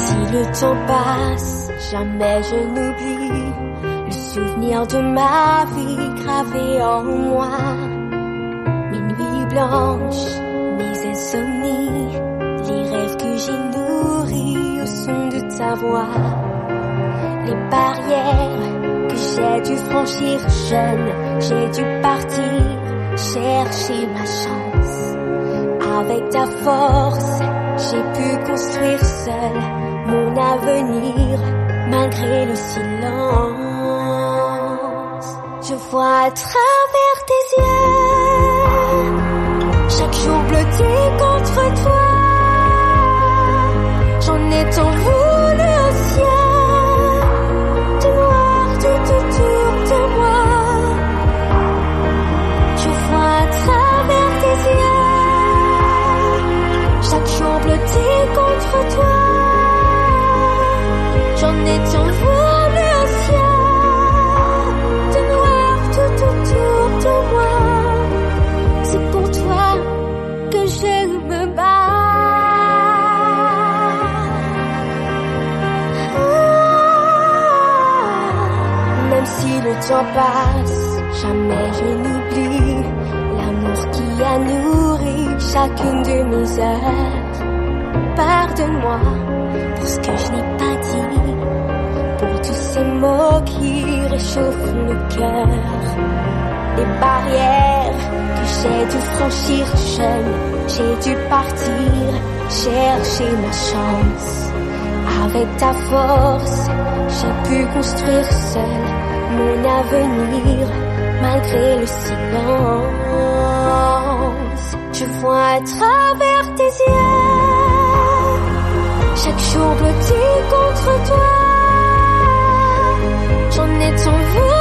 Si le temps passe, jamais je n'oublie le souvenir de ma vie gravé en moi. Mes nuits blanches, mes insomnies, les rêves que j'ai nourris au son de ta voix. Les barrières que j'ai dû franchir jeune, j'ai dû partir chercher ma chance. Avec ta force, j'ai pu construire seul mon avenir, malgré le silence. Je vois à travers tes yeux, chaque jour bleuté contre toi. J'en ai tant voulu au ciel, de noir tout autour de moi. Je vois à travers tes yeux, chaque jour bleuté contre toi. J'en ai tant voulu au ciel, de noir tout autour de moi. C'est pour toi que je me bats. Même si le temps passe, jamais je n'oublie l'amour qui a nourri chacune de mes heures. Pardonne-moi pour ce que je n'ai pas dit, pour tous ces mots qui réchauffent le cœur. Les barrières que j'ai dû franchir jeune, j'ai dû partir chercher ma chance. Avec ta force, j'ai pu construire seul mon avenir, malgré le silence. Je vois à travers tes yeux, chaque jour bleuté contre toi. J'en ai tant voulu